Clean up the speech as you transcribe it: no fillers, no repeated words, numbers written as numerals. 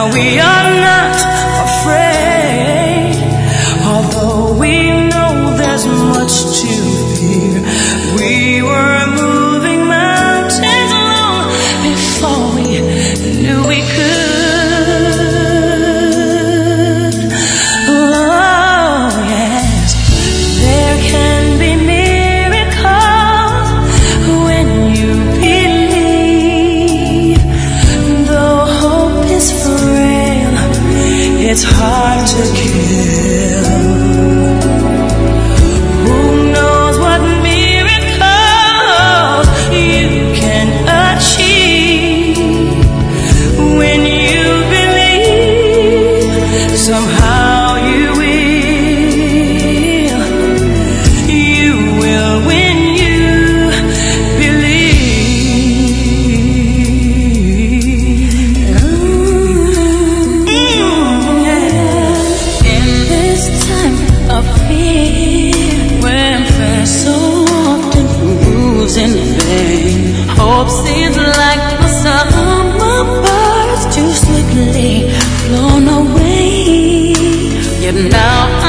Now we are not afraid, although we know there's much to fear. We were moving mountains long before we knew we could. Oh yes, there can be miracles when you believe. Though hope is frail, it's hard to kill. Who knows what miracles you can achieve when you believe. Somehow you will when you believe. In this time of fear, when faith so often proves in vain, hope seems like the summer birds too swiftly flown away. Yet now